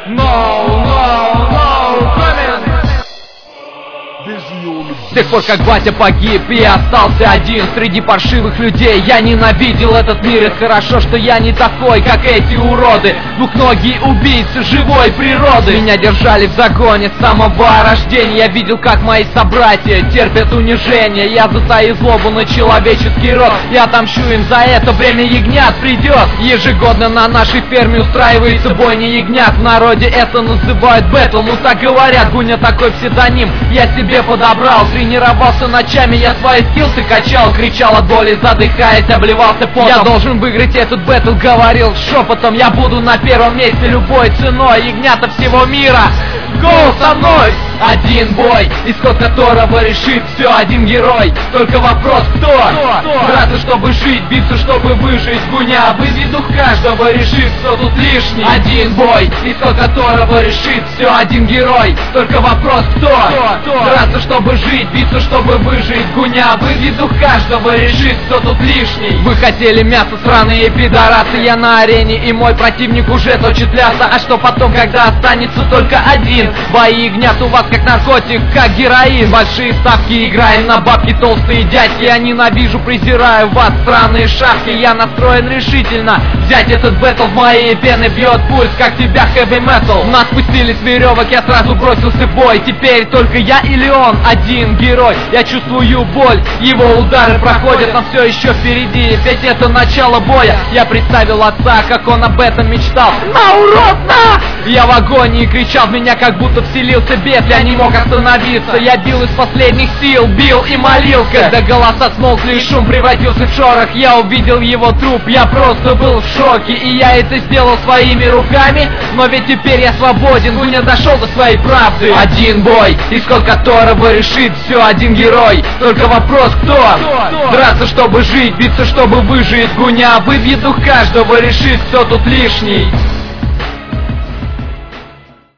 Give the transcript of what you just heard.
С тех пор, как батя погиб, я остался один среди паршивых людей. Я ненавидел этот мир, и хорошо, что я не такой, как эти уроды. Двухногие убийцы живой природы. Меня держали в загоне с самого рождения. Я видел, как мои собратья терпят унижение. Я затаил злобу на человеческий род. Я отомщу им за это, время ягнят придет. Ежегодно на нашей ферме устраивается бойня ягнят. В народе это называют бэтл, ну так говорят, Гуня такой псевдоним я себе подобрал. Тренировался ночами, я свои скиллсы качал. Кричал от боли, задыхаясь, обливался потом. Я должен выиграть этот бэтл, говорил шепотом. Я буду на первом месте любой ценой. Ягнята всего мира, гоу со мной! Один бой, исход которого решит все один герой. Только вопрос кто? Драться, чтобы жить, биться, чтобы выжить. Гуня, выведи дух каждого, решит, кто тут лишний. Один бой, исход которого решит все один герой. Только вопрос кто? Драться, чтобы жить, биться, чтобы выжить. Гуня, выведи дух каждого, решит, кто тут лишний. Вы хотели мясо, сраные пидорасы. Я на арене, и мой противник уже точит ляса. А что потом, когда останется только один? Бои ягнят у вас как наркотик, как героин. Большие ставки, играем на бабки, толстые дядьки. Я ненавижу, презираю вас, странные шавки. Я настроен решительно взять этот бэтл. В моей вены бьет пульс, как тебя хэви метал. Нас пустили с веревок, я сразу бросился в бой. Теперь только я или он, один герой. Я чувствую боль, его удары проходят, но все еще впереди, ведь это начало боя. Я представил отца, как он об этом мечтал. На, урод, на! Я в агонии кричал, в меня как будто вселился бес. Я не мог остановиться, я бил из последних сил, бил и молил. Когда голоса смолкли и шум превратился в шорох, я увидел его труп, я просто был в шоке. И я это сделал своими руками, но ведь теперь я свободен. Гуня дошел до своей правды. Один бой, исход которого решит все один герой. Только вопрос кто? Драться, чтобы жить, биться, чтобы выжить. Гуня, выбьет дух каждого, решит, кто тут лишний.